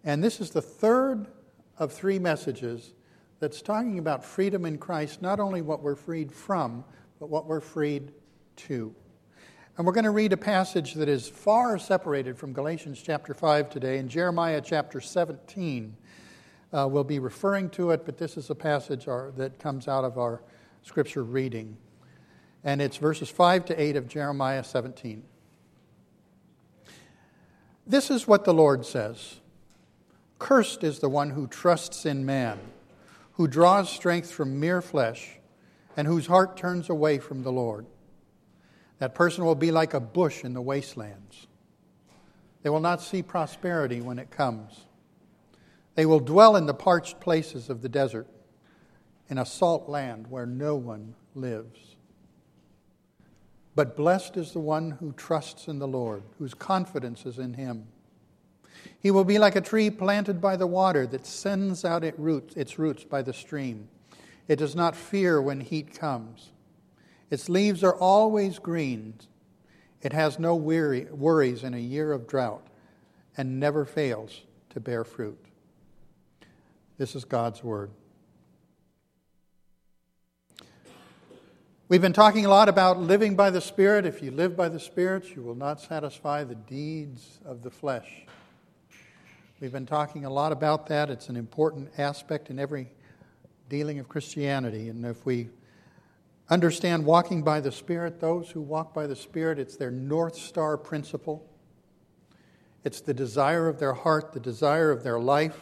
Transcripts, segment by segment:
And this is the third of three messages that's talking about freedom in Christ, not only what we're freed from, but what we're freed to. And we're going to read a passage that is far separated from Galatians chapter 5 today. In Jeremiah chapter 17, we'll be referring to it, but this is a passage that comes out of our scripture reading. And it's verses 5 to 8 of Jeremiah 17. This is what the Lord says. Cursed is the one who trusts in man, who draws strength from mere flesh, and whose heart turns away from the Lord. That person will be like a bush in the wastelands. They will not see prosperity when it comes. They will dwell in the parched places of the desert, in a salt land where no one lives. But blessed is the one who trusts in the Lord, whose confidence is in Him. He will be like a tree planted by the water that sends out its roots by the stream. It does not fear when heat comes. Its leaves are always green. It has no worries in a year of drought and never fails to bear fruit. This is God's word. We've been talking a lot about living by the Spirit. If you live by the Spirit, you will not satisfy the deeds of the flesh. We've been talking a lot about that. It's an important aspect in every dealing of Christianity. And if we understand walking by the Spirit, those who walk by the Spirit, it's their North Star principle. It's the desire of their heart, the desire of their life.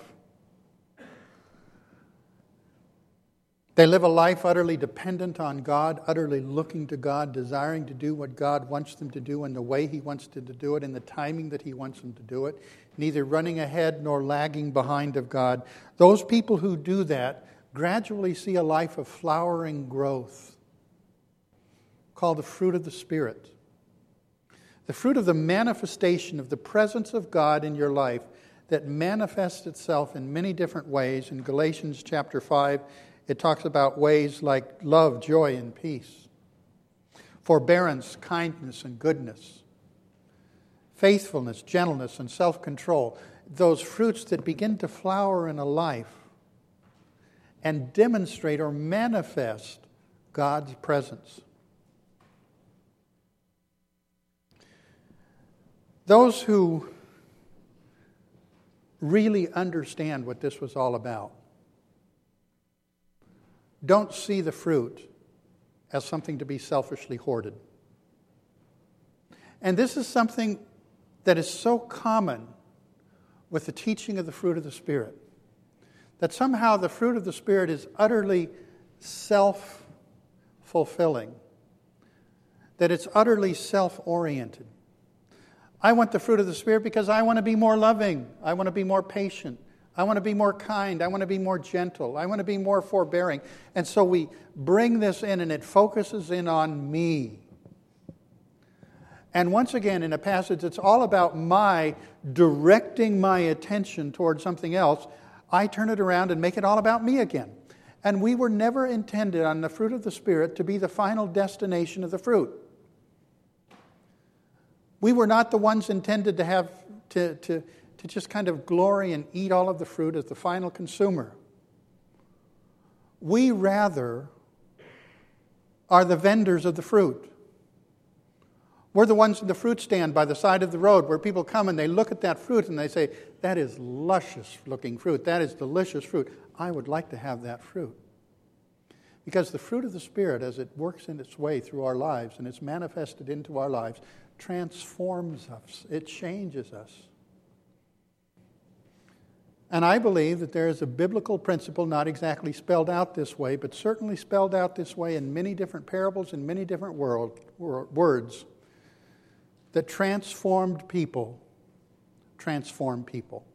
They live a life utterly dependent on God, utterly looking to God, desiring to do what God wants them to do in the way He wants them to do it, in the timing that He wants them to do it, neither running ahead nor lagging behind of God. Those people who do that gradually see a life of flowering growth, called the fruit of the Spirit. The fruit of the manifestation of the presence of God in your life that manifests itself in many different ways. In Galatians chapter 5, it talks about ways like love, joy, and peace, forbearance, kindness, and goodness, faithfulness, gentleness, and self-control. Those fruits that begin to flower in a life and demonstrate or manifest God's presence. Those who really understand what this was all about don't see the fruit as something to be selfishly hoarded. And this is something that is so common with the teaching of the fruit of the Spirit, that somehow the fruit of the Spirit is utterly self-fulfilling, that it's utterly self-oriented. I want the fruit of the Spirit because I want to be more loving. I want to be more patient. I want to be more kind. I want to be more gentle. I want to be more forbearing. And so we bring this in and it focuses in on me. And once again, in a passage that's all about my directing my attention towards something else, I turn it around and make it all about me again. And we were never intended on the fruit of the Spirit to be the final destination of the fruit. We were not the ones intended to have to just kind of glory and eat all of the fruit as the final consumer. We rather are the vendors of the fruit. We're the ones in the fruit stand by the side of the road where people come and they look at that fruit and they say, that is luscious looking fruit. That is delicious fruit. I would like to have that fruit. Because the fruit of the Spirit, as it works in its way through our lives and it's manifested into our lives, transforms us. It changes us. And I believe that there is a biblical principle, not exactly spelled out this way, but certainly spelled out this way in many different parables and many different words, that transformed people transform people.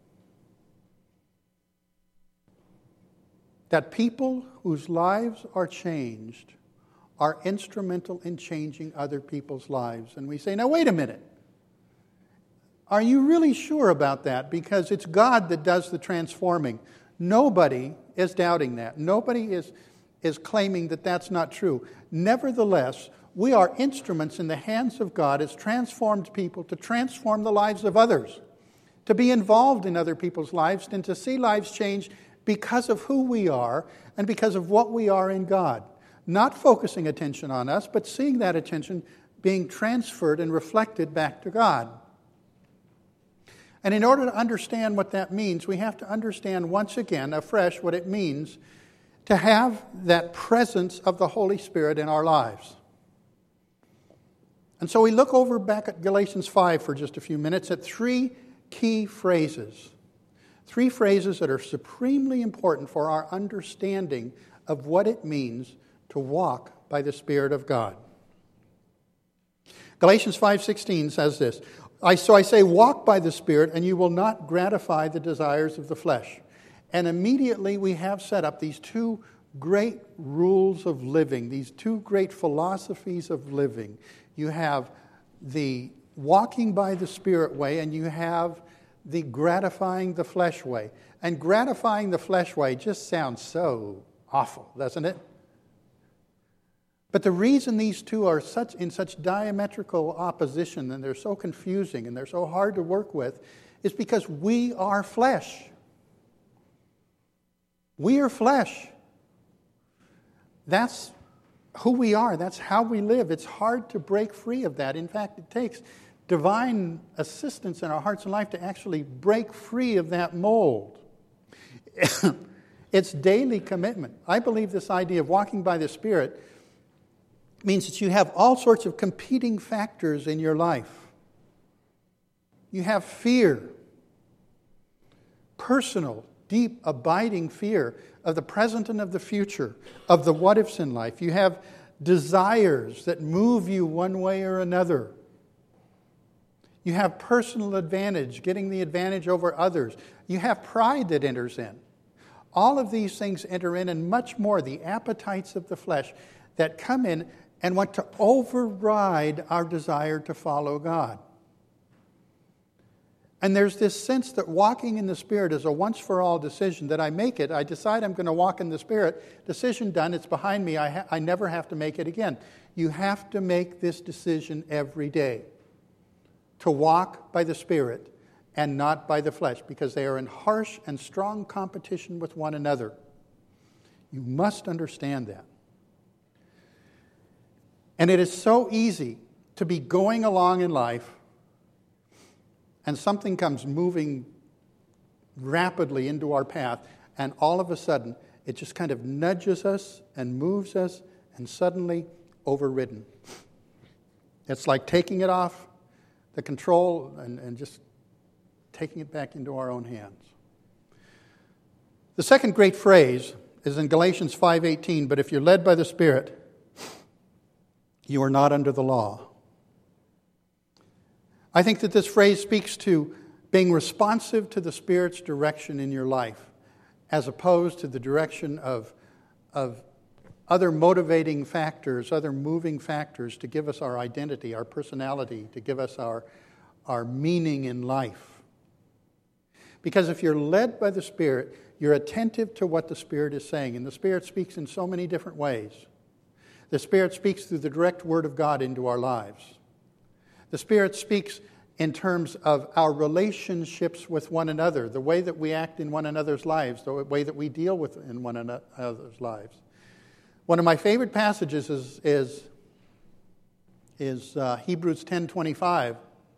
That people whose lives are changed are instrumental in changing other people's lives. And we say, now wait a minute. Are you really sure about that? Because it's God that does the transforming. Nobody is doubting that. Nobody is claiming that that's not true. Nevertheless, we are instruments in the hands of God as transformed people to transform the lives of others, to be involved in other people's lives and to see lives change because of who we are and because of what we are in God. Not focusing attention on us, but seeing that attention being transferred and reflected back to God. And in order to understand what that means, we have to understand once again, afresh, what it means to have that presence of the Holy Spirit in our lives. And so we look over back at Galatians 5 for just a few minutes at three key phrases. Three phrases that are supremely important for our understanding of what it means to walk by the Spirit of God. Galatians 5:16 says this, So I say, walk by the Spirit, and you will not gratify the desires of the flesh. And immediately we have set up these two great rules of living, these two great philosophies of living. You have the walking by the Spirit way, and you have the gratifying the flesh way. And gratifying the flesh way just sounds so awful, doesn't it? But the reason these two are in such diametrical opposition, and they're so confusing and they're so hard to work with, is because we are flesh. We are flesh. That's who we are. That's how we live. It's hard to break free of that. In fact, it takes divine assistance in our hearts and life to actually break free of that mold. It's daily commitment. I believe this idea of walking by the Spirit means that you have all sorts of competing factors in your life. You have fear, personal, deep, abiding fear of the present and of the future, of the what-ifs in life. You have desires that move you one way or another. You have personal advantage, getting the advantage over others. You have pride that enters in. All of these things enter in, and much more, the appetites of the flesh that come in and want to override our desire to follow God. And there's this sense that walking in the Spirit is a once-for-all decision, that I make it, I decide I'm going to walk in the Spirit, decision done, it's behind me, I never have to make it again. You have to make this decision every day, to walk by the Spirit and not by the flesh, because they are in harsh and strong competition with one another. You must understand that. And it is so easy to be going along in life and something comes moving rapidly into our path, and all of a sudden it just kind of nudges us and moves us, and suddenly overridden. It's like taking it off the control and just taking it back into our own hands. The second great phrase is in Galatians 5:18, but if you're led by the Spirit, you are not under the law. I think that this phrase speaks to being responsive to the Spirit's direction in your life, as opposed to the direction of other motivating factors, other moving factors to give us our identity, our personality, to give us our meaning in life. Because if you're led by the Spirit, you're attentive to what the Spirit is saying. And the Spirit speaks in so many different ways. The Spirit speaks through the direct Word of God into our lives. The Spirit speaks in terms of our relationships with one another, the way that we act in one another's lives, the way that we deal with in one another's lives. One of my favorite passages is Hebrews 10:25,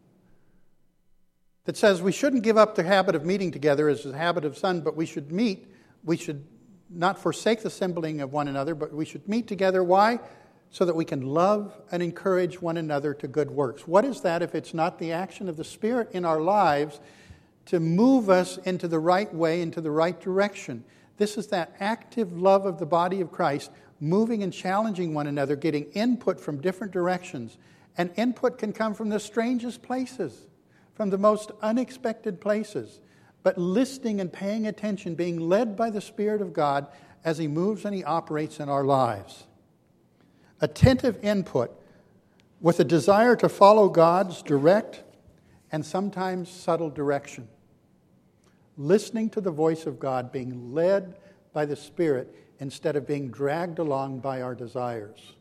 that says we shouldn't give up the habit of meeting together as a habit of some, but we should meet. We should not forsake the assembling of one another, but we should meet together. Why? So that we can love and encourage one another to good works. What is that if it's not the action of the Spirit in our lives to move us into the right way, into the right direction? This is that active love of the body of Christ, moving and challenging one another, getting input from different directions. And input can come from the strangest places, from the most unexpected places. But listening and paying attention, being led by the Spirit of God as He moves and He operates in our lives. Attentive input with a desire to follow God's direct and sometimes subtle direction. Listening to the voice of God, being led by the Spirit instead of being dragged along by our desires.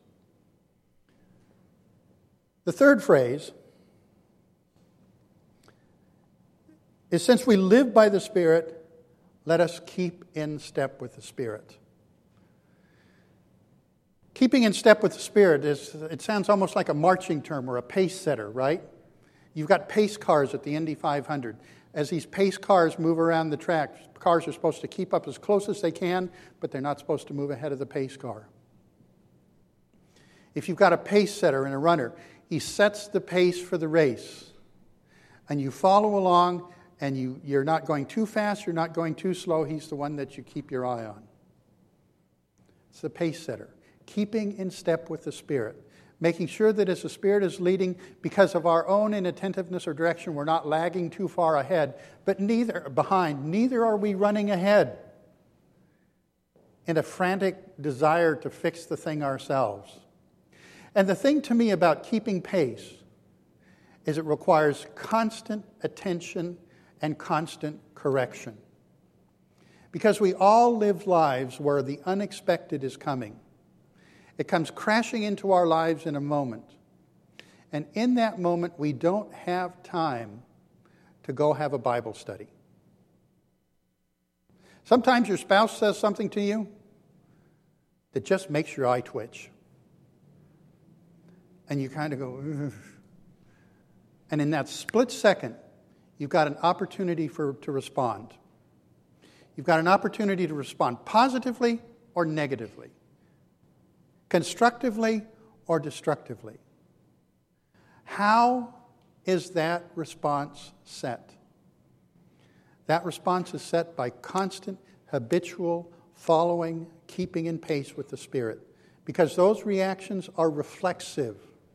The third phrase is since we live by the Spirit, let us keep in step with the Spirit. Keeping in step with the Spirit it sounds almost like a marching term or a pace setter, right? You've got pace cars at the Indy 500. As these pace cars move around the track, cars are supposed to keep up as close as they can, but they're not supposed to move ahead of the pace car. If you've got a pace setter and a runner, he sets the pace for the race. And you follow along, and you're not going too fast, you're not going too slow. He's the one that you keep your eye on. It's the pace setter. Keeping in step with the Spirit. Making sure that as the Spirit is leading, because of our own inattentiveness or direction, we're not lagging too far ahead, but neither are we running ahead in a frantic desire to fix the thing ourselves. And the thing to me about keeping pace is it requires constant attention and constant correction. Because we all live lives where the unexpected is coming. It comes crashing into our lives in a moment. And in that moment, we don't have time to go have a Bible study. Sometimes your spouse says something to you that just makes your eye twitch. And you kind of go, ugh. And in that split second, you've got an opportunity to respond. You've got an opportunity to respond positively or negatively. Constructively or destructively. How is that response set? That response is set by constant, habitual following, keeping in pace with the Spirit. Because those reactions are reflexive.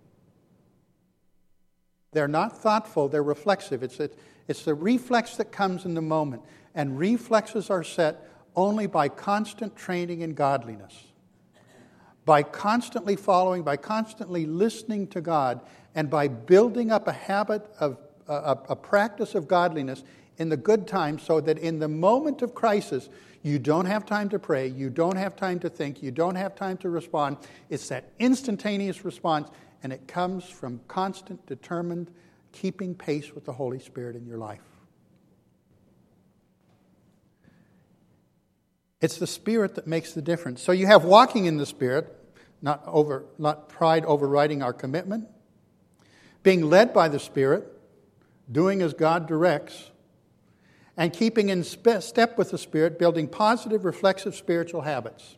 They're not thoughtful, they're reflexive. It's the reflex that comes in the moment. And reflexes are set only by constant training in godliness. By constantly following, by constantly listening to God, and by building up a habit of a practice of godliness in the good times, so that in the moment of crisis, you don't have time to pray, you don't have time to think, you don't have time to respond. It's that instantaneous response, and it comes from constant, determined, keeping pace with the Holy Spirit in your life. It's the Spirit that makes the difference. So you have walking in the Spirit, not pride overriding our commitment, being led by the Spirit, doing as God directs, and keeping in step with the Spirit, building positive, reflexive spiritual habits.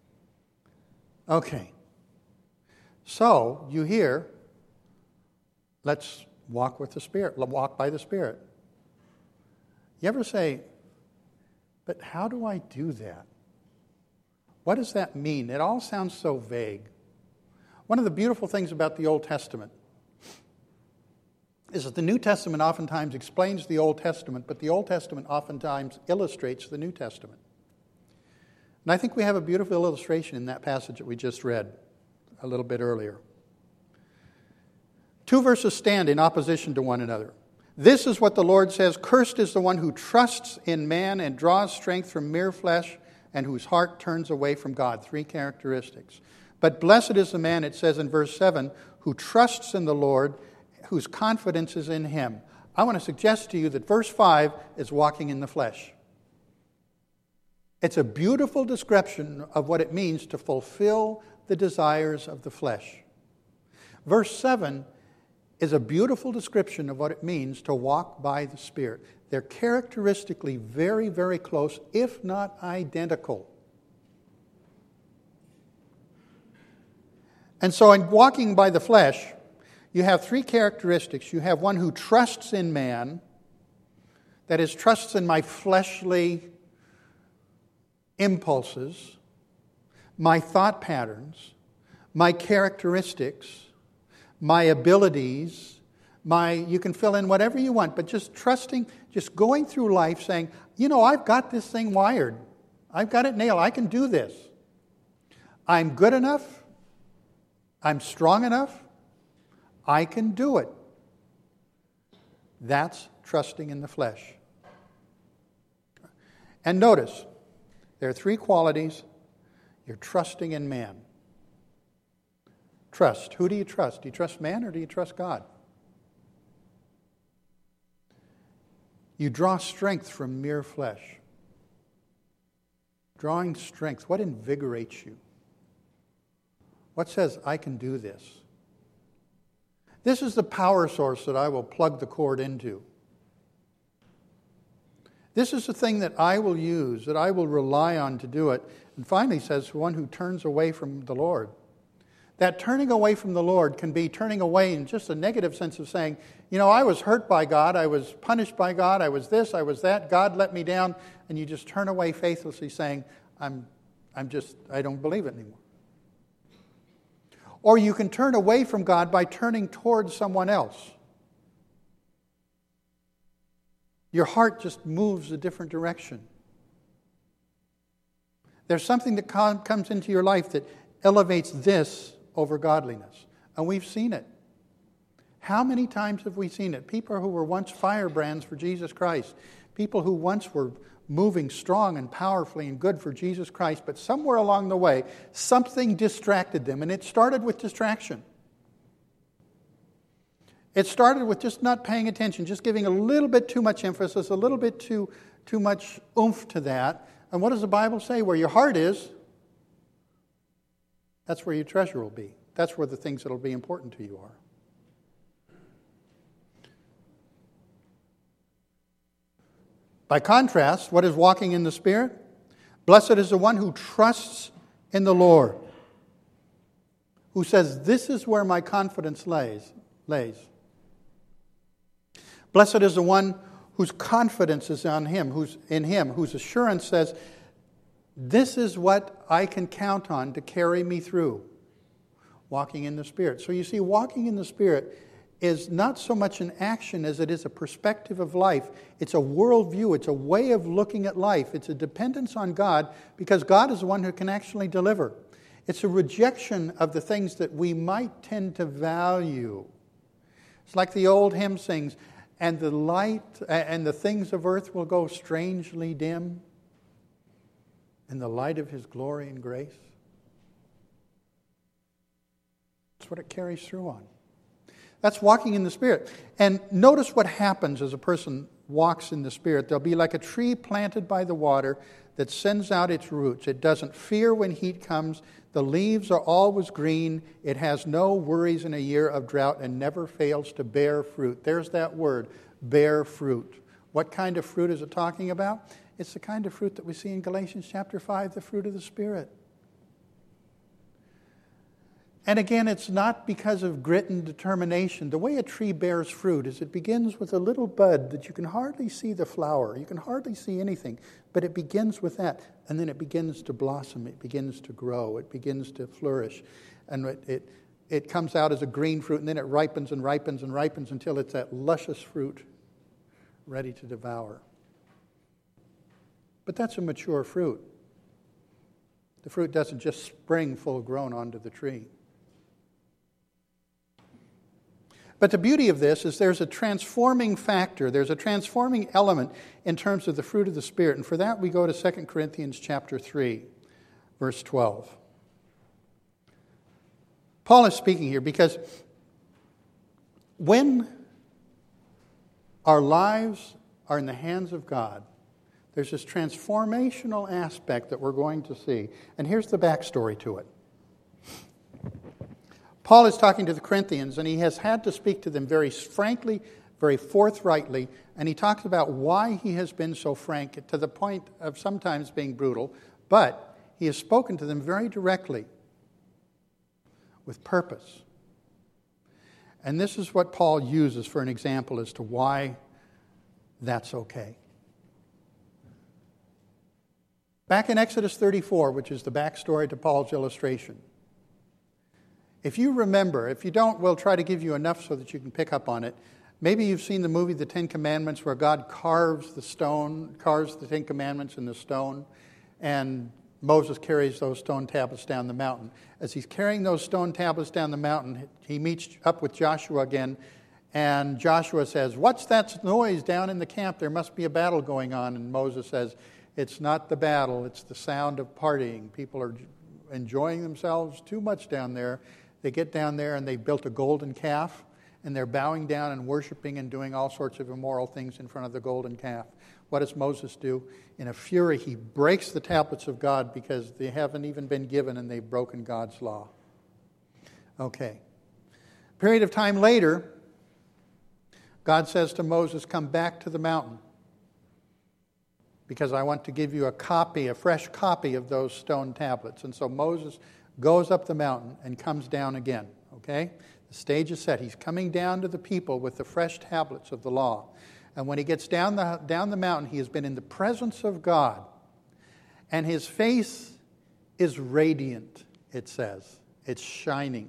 Okay. So you hear, let's walk with the Spirit, walk by the Spirit. You ever say, but how do I do that? What does that mean? It all sounds so vague. One of the beautiful things about the Old Testament is that the New Testament oftentimes explains the Old Testament, but the Old Testament oftentimes illustrates the New Testament. And I think we have a beautiful illustration in that passage that we just read a little bit earlier. Two verses stand in opposition to one another. This is what the Lord says, cursed is the one who trusts in man and draws strength from mere flesh and whose heart turns away from God. Three characteristics. But blessed is the man, it says in verse 7, who trusts in the Lord, whose confidence is in Him. I want to suggest to you that verse 5 is walking in the flesh. It's a beautiful description of what it means to fulfill the desires of the flesh. Verse 7 is a beautiful description of what it means to walk by the Spirit. They're characteristically very, very close, if not identical. And so in walking by the flesh, you have three characteristics. You have one who trusts in man, that is, trusts in my fleshly impulses, my thought patterns, my characteristics, my abilities, you can fill in whatever you want, but just trusting, just going through life saying, I've got this thing wired. I've got it nailed. I can do this. I'm good enough. I'm strong enough. I can do it. That's trusting in the flesh. And notice, there are three qualities. You're trusting in man. Trust. Who do you trust? Do you trust man or do you trust God? You draw strength from mere flesh. Drawing strength, what invigorates you? What says, I can do this? This is the power source that I will plug the cord into. This is the thing that I will use, that I will rely on to do it. And finally says, one who turns away from the Lord. That turning away from the Lord can be turning away in just a negative sense of saying, I was hurt by God, I was punished by God, I was this, I was that, God let me down, and you just turn away faithlessly saying, I don't believe it anymore. Or you can turn away from God by turning towards someone else. Your heart just moves a different direction. There's something that comes into your life that elevates this over godliness. And we've seen it. How many times have we seen it? People who were once firebrands for Jesus Christ. People who once were moving strong and powerfully and good for Jesus Christ. But somewhere along the way, something distracted them. And it started with distraction. It started with just not paying attention, just giving a little bit too much emphasis, a little bit too much oomph to that. And what does the Bible say? Where your heart is, that's where your treasure will be. That's where the things that will be important to you are. By contrast, what is walking in the Spirit? Blessed is the one who trusts in the Lord, who says, this is where my confidence lays. Blessed is the one whose confidence is on Him, whose assurance says, this is what I can count on to carry me through. Walking in the Spirit. So you see, walking in the Spirit is not so much an action as it is a perspective of life. It's a worldview. It's a way of looking at life. It's a dependence on God because God is the one who can actually deliver. It's a rejection of the things that we might tend to value. It's like the old hymn sings, and the light and the things of earth will go strangely dim in the light of His glory and grace. That's what it carries through on. That's walking in the Spirit. And notice what happens as a person walks in the Spirit. They'll be like a tree planted by the water that sends out its roots. It doesn't fear when heat comes. The leaves are always green. It has no worries in a year of drought and never fails to bear fruit. There's that word, bear fruit. What kind of fruit is it talking about? It's the kind of fruit that we see in Galatians chapter 5, the fruit of the Spirit. And again, it's not because of grit and determination. The way a tree bears fruit is it begins with a little bud that you can hardly see the flower. You can hardly see anything. But it begins with that. And then it begins to blossom. It begins to grow. It begins to flourish. And it comes out as a green fruit. And then it ripens and ripens and ripens until it's that luscious fruit ready to devour. But that's a mature fruit. The fruit doesn't just spring full grown onto the tree. But the beauty of this is there's a transforming factor. There's a transforming element in terms of the fruit of the Spirit. And for that we go to 2 Corinthians chapter 3, verse 12. Paul is speaking here because when our lives are in the hands of God, there's this transformational aspect that we're going to see. And here's the backstory to it. Paul is talking to the Corinthians, and he has had to speak to them very frankly, very forthrightly, and he talks about why he has been so frank to the point of sometimes being brutal, but he has spoken to them very directly with purpose. And this is what Paul uses for an example as to why that's okay. Back in Exodus 34, which is the backstory to Paul's illustration, if you remember, if you don't, we'll try to give you enough so that you can pick up on it. Maybe you've seen the movie The Ten Commandments where God carves the Ten Commandments in the stone, and Moses carries those stone tablets down the mountain. As he's carrying those stone tablets down the mountain, he meets up with Joshua again, and Joshua says, "What's that noise down in the camp? There must be a battle going on." And Moses says, "It's not the battle, it's the sound of partying. People are enjoying themselves too much down there." They get down there and they built a golden calf. and they're bowing down and worshiping and doing all sorts of immoral things in front of the golden calf. What does Moses do? In a fury, he breaks the tablets of God because they haven't even been given and they've broken God's law. Okay. A period of time later, God says to Moses, come back to the mountain because I want to give you a fresh copy of those stone tablets. And so Moses goes up the mountain and comes down again. Okay? The stage is set. He's coming down to the people with the fresh tablets of the law. And when he gets down the mountain, he has been in the presence of God. And his face is radiant, it says. It's shining.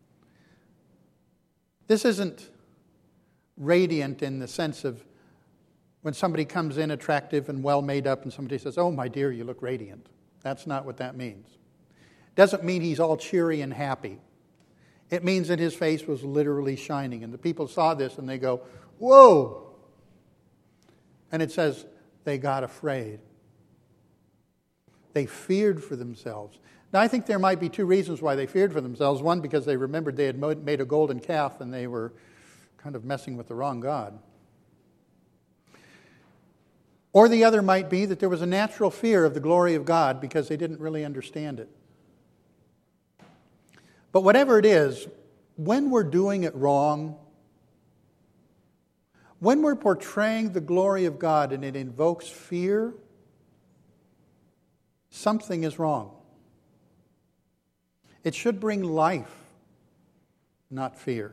This isn't radiant in the sense of when somebody comes in attractive and well made up and somebody says, oh, my dear, you look radiant. That's not what that means. It doesn't mean he's all cheery and happy. It means that his face was literally shining. And the people saw this and they go, whoa! And it says they got afraid. They feared for themselves. Now, I think there might be two reasons why they feared for themselves. One, because they remembered they had made a golden calf and they were kind of messing with the wrong God. Or the other might be that there was a natural fear of the glory of God because they didn't really understand it. But whatever it is, when we're doing it wrong, when we're portraying the glory of God and it invokes fear, something is wrong. It should bring life, not fear.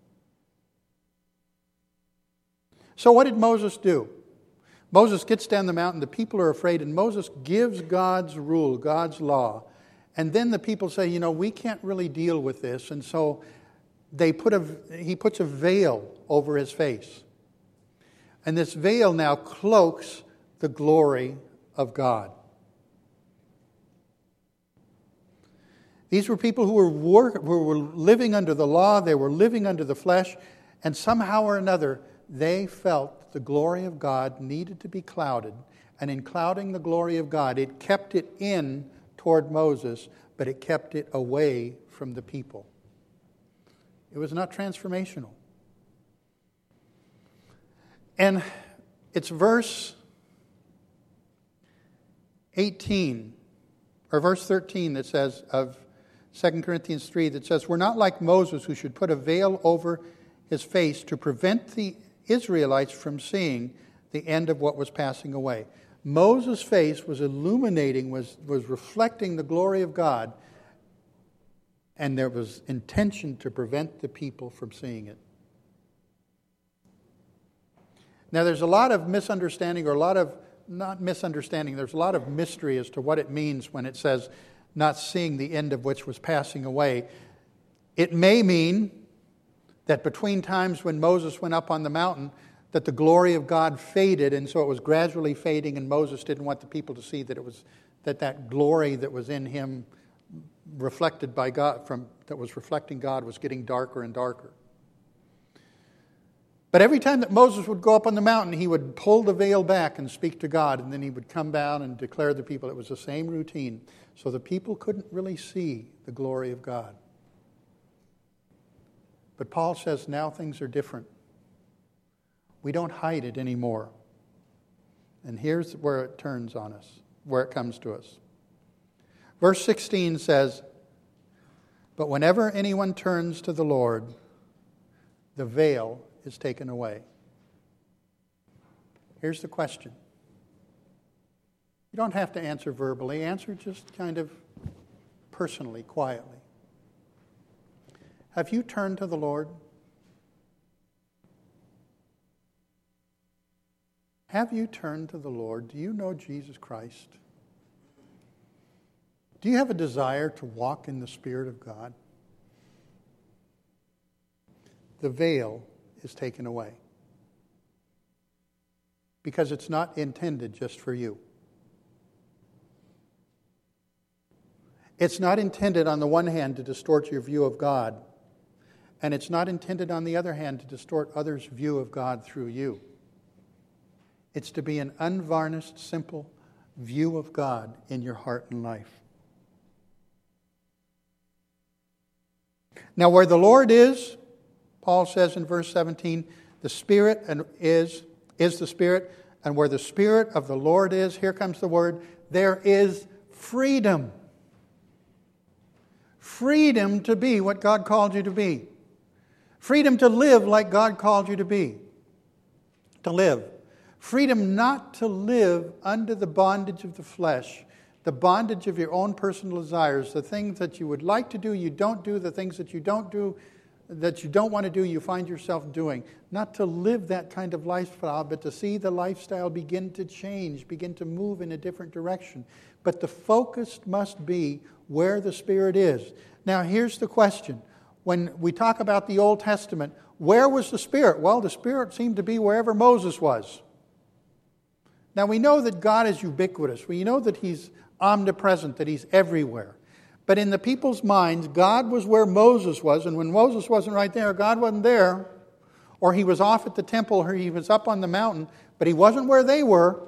So what did Moses do? Moses gets down the mountain, the people are afraid, and Moses gives God's rule, God's law. And then the people say, we can't really deal with this. And so he puts a veil over his face. And this veil now cloaks the glory of God. These were people who were living under the law, they were living under the flesh, and somehow or another they felt the glory of God needed to be clouded. And in clouding the glory of God, it kept it in toward Moses, but it kept it away from the people. It was not transformational. And it's verse 18, or verse 13 that says, of 2 Corinthians 3, that says, we're not like Moses who should put a veil over his face to prevent the Israelites from seeing the end of what was passing away. Moses' face was illuminating, was reflecting the glory of God, and there was intention to prevent the people from seeing it. Now, there's a lot of misunderstanding, or there's a lot of mystery as to what it means when it says, not seeing the end of which was passing away. It may mean that between times when Moses went up on the mountain, that the glory of God faded, and so it was gradually fading, and Moses didn't want the people to see that it was that glory that was in him, reflected by God, that was reflecting God, was getting darker and darker. But every time that Moses would go up on the mountain, he would pull the veil back and speak to God, and then he would come down and declare to the people. It was the same routine. So the people couldn't really see the glory of God. But Paul says now things are different. We don't hide it anymore. And here's where it turns on us, where it comes to us. Verse 16 says, but whenever anyone turns to the Lord, the veil is taken away. Here's the question. You don't have to answer verbally. Answer just kind of personally, quietly. Have you turned to the Lord? Have you turned to the Lord? Do you know Jesus Christ? Do you have a desire to walk in the Spirit of God? The veil is taken away. Because it's not intended just for you. It's not intended on the one hand to distort your view of God, and it's not intended on the other hand to distort others' view of God through you. It's to be an unvarnished, simple view of God in your heart and life. Now, where the Lord is, Paul says in verse 17, the Spirit is the Spirit, and where the Spirit of the Lord is, here comes the word, there is freedom. Freedom to be what God called you to be. Freedom to live like God called you to be. To live. Freedom not to live under the bondage of the flesh, the bondage of your own personal desires, the things that you would like to do, you don't do, the things that you don't do, that you don't want to do, you find yourself doing. Not to live that kind of lifestyle, but to see the lifestyle begin to change, begin to move in a different direction. But the focus must be where the Spirit is. Now, here's the question. When we talk about the Old Testament, where was the Spirit? Well, the Spirit seemed to be wherever Moses was. Now, we know that God is ubiquitous. We know that He's omnipresent, that He's everywhere. But in the people's minds, God was where Moses was, and when Moses wasn't right there, God wasn't there. Or He was off at the temple, or He was up on the mountain, but He wasn't where they were.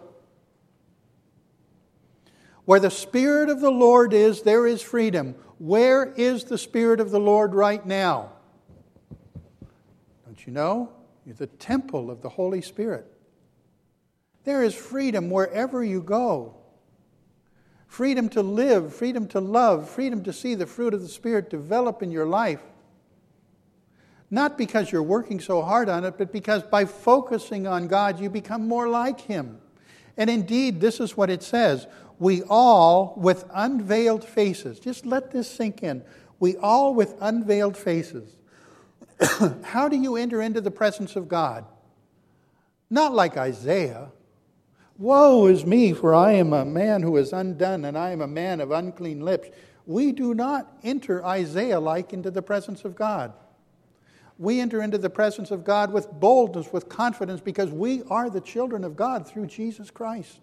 Where the Spirit of the Lord is, there is freedom. Where is the Spirit of the Lord right now? Don't you know? You're the temple of the Holy Spirit. There is freedom wherever you go. Freedom to live, freedom to love, freedom to see the fruit of the Spirit develop in your life. Not because you're working so hard on it, but because by focusing on God, you become more like Him. And indeed, this is what it says. We all, with unveiled faces, just let this sink in. We all with unveiled faces. How do you enter into the presence of God? Not like Isaiah. Woe is me, for I am a man who is undone, and I am a man of unclean lips. We do not enter Isaiah-like into the presence of God. We enter into the presence of God with boldness, with confidence, because we are the children of God through Jesus Christ.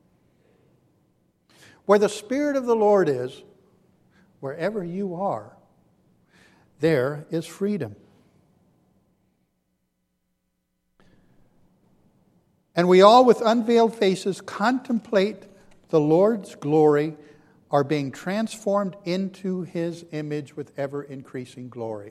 Where the Spirit of the Lord is, wherever you are, there is freedom. And we all with unveiled faces contemplate the Lord's glory, are being transformed into His image with ever-increasing glory.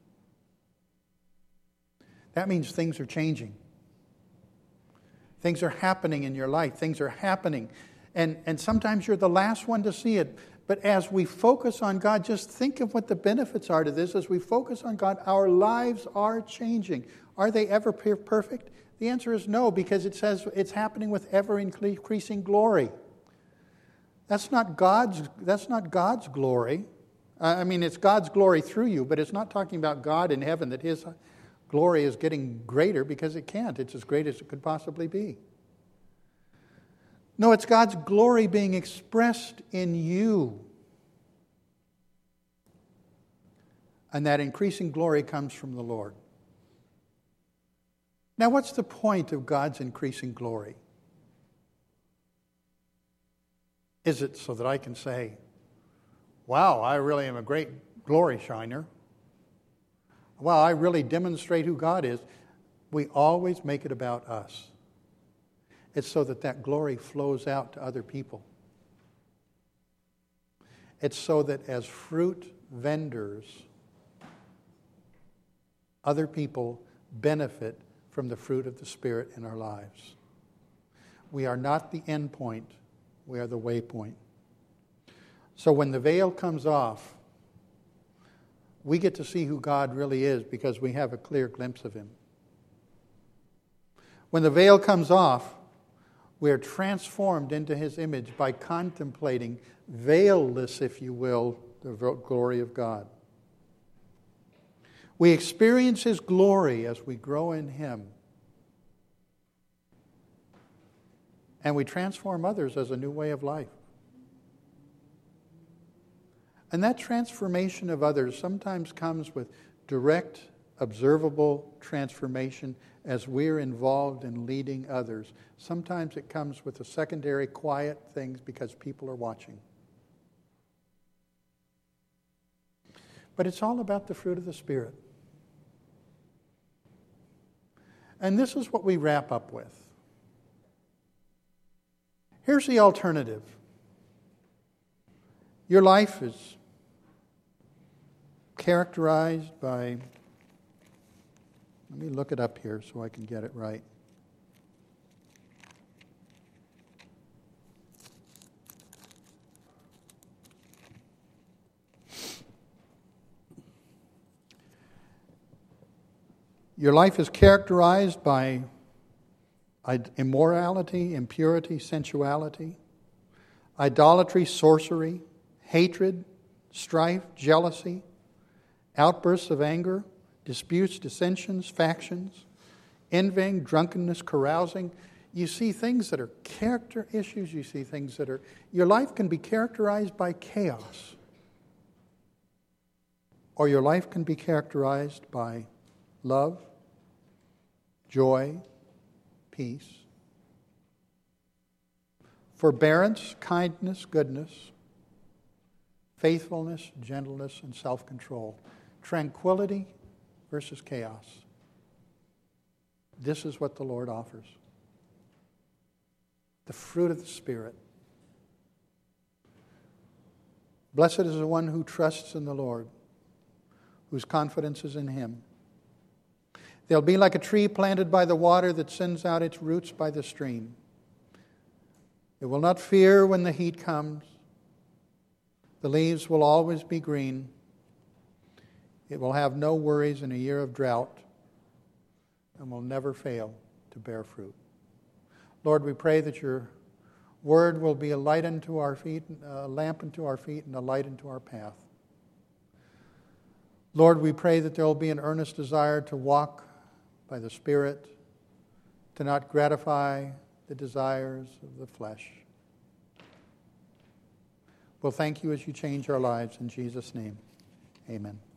That means things are changing. Things are happening in your life. Things are happening. And sometimes you're the last one to see it. But as we focus on God, just think of what the benefits are to this. As we focus on God, our lives are changing. Are they ever perfect? The answer is no, because it says it's happening with ever-increasing glory. That's not God's glory. I mean, it's God's glory through you, but it's not talking about God in heaven, that His glory is getting greater, because it can't. It's as great as it could possibly be. No, it's God's glory being expressed in you. And that increasing glory comes from the Lord. Now, what's the point of God's increasing glory? Is it so that I can say, wow, I really am a great glory shiner? Wow, I really demonstrate who God is. We always make it about us. It's so that that glory flows out to other people. It's so that as fruit vendors, other people benefit from the fruit of the Spirit in our lives. We are not the end point. We are the waypoint. So when the veil comes off, we get to see who God really is because we have a clear glimpse of Him. When the veil comes off, we are transformed into His image by contemplating, veilless, if you will, the glory of God. We experience His glory as we grow in Him. And we transform others as a new way of life. And that transformation of others sometimes comes with direct, observable transformation as we're involved in leading others. Sometimes it comes with the secondary, quiet things because people are watching. But it's all about the fruit of the Spirit. And this is what we wrap up with. Here's the alternative. Your life is characterized by Let me look it up here so I can get it right. Your life is characterized by immorality, impurity, sensuality, idolatry, sorcery, hatred, strife, jealousy, outbursts of anger, disputes, dissensions, factions, envying, drunkenness, carousing. You see things that are character issues. You see things that are... Your life can be characterized by chaos. Or your life can be characterized by love, joy, peace, forbearance, kindness, goodness, faithfulness, gentleness, and self-control. Tranquility versus chaos. This is what the Lord offers. The fruit of the Spirit. Blessed is the one who trusts in the Lord, whose confidence is in Him. They'll be like a tree planted by the water that sends out its roots by the stream. It will not fear when the heat comes. The leaves will always be green. It will have no worries in a year of drought and will never fail to bear fruit. Lord, we pray that your word will be a light unto our feet, a lamp unto our feet, and a light unto our path. Lord, we pray that there will be an earnest desire to walk by the Spirit, to not gratify the desires of the flesh. Well, thank you as you change our lives. In Jesus' name, amen.